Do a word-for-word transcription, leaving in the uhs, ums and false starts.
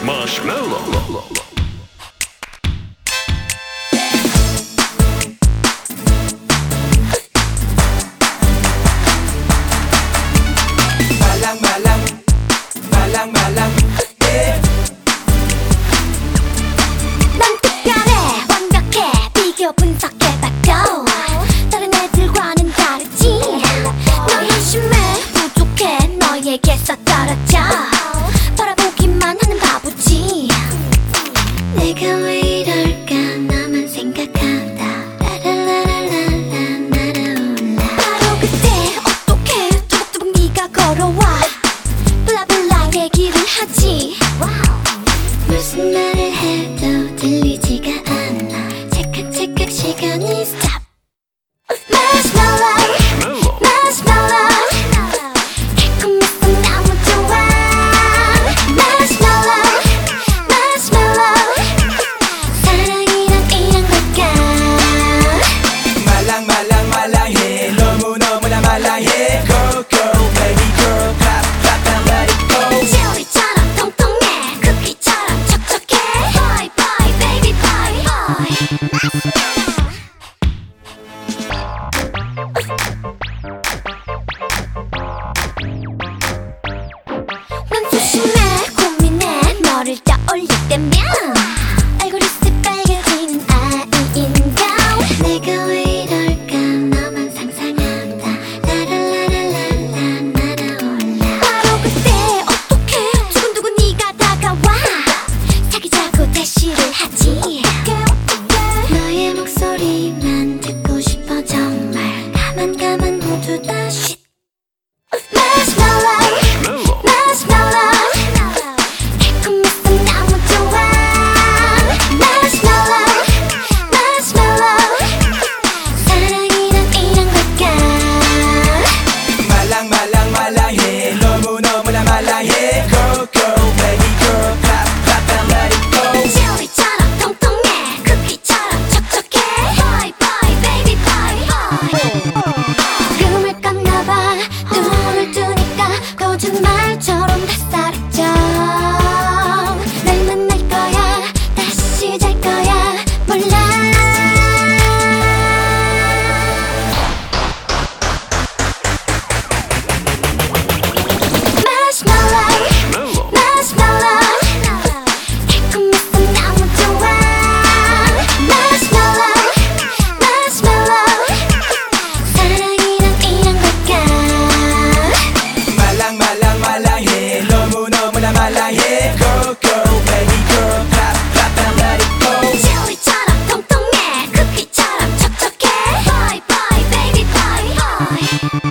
Marshmallow. 말랑 말랑 말랑 말랑 yeah. 난 특별해 완벽해 비교 분석해봐도 다른 애들과는 다르지 너 열심히 부족해 너에게서 떨어져 바라보기만 하는 바보지 내가 왜 이럴까 나만 생각하다 라라라라라라 날아올라 바로 그때 어떡해 두벅두벅 네가 걸어와 블라블라 얘기를 하지 무슨 말을 해도 들리지가 않아 찰칵 찰칵 시간이 stop Marshmallow Marshmallow 달콤해서 너무 좋아 Marshmallow Marshmallow 사랑이란 이런 걸까 말랑 말랑 말랑해 너무너무나 말랑해 Go go baby girl clap clap and let it go 젤리처럼 통통해 쿠키처럼 촉촉해 Bye bye baby bye bye 난 조심해 고민해 너를 떠올릴 때면 알고리즘 빨개지는 아이인가 내가 왜 이럴까 너만 상상한다 라라라라라라 날아올라 바로 그때 어떡해 두근두근 네가 다가와 사귀자고 대시를 하지 너의 목소리만 듣고 싶어 정말 가만 가만 모두 다 shit Marshmallow Marshmallow 달콤해서 너무 좋아 Marshmallow Marshmallow 사랑이란 이런 걸까 말랑 말랑 말랑해 너무너무나 말랑해 Go go baby girl clap clap and let it go 젤리처럼 통통해 쿠키처럼 촉촉해 Bye bye baby bye bye 꿈을 꿨나봐 눈을 뜨니까 거짓말처럼 다 사라져 날 만날 거야 다시 잘 거야 몰라 Marshmallow Marshmallow 달콤해서 너무 좋아 Marshmallow Marshmallow 사랑이란 이런 걸까 말랑 말랑 말랑해 너무너무나 말랑해 Go go baby girl clap clap and let it go 젤리처럼 통통해 쿠키처럼 촉촉해 Bye bye baby bye bye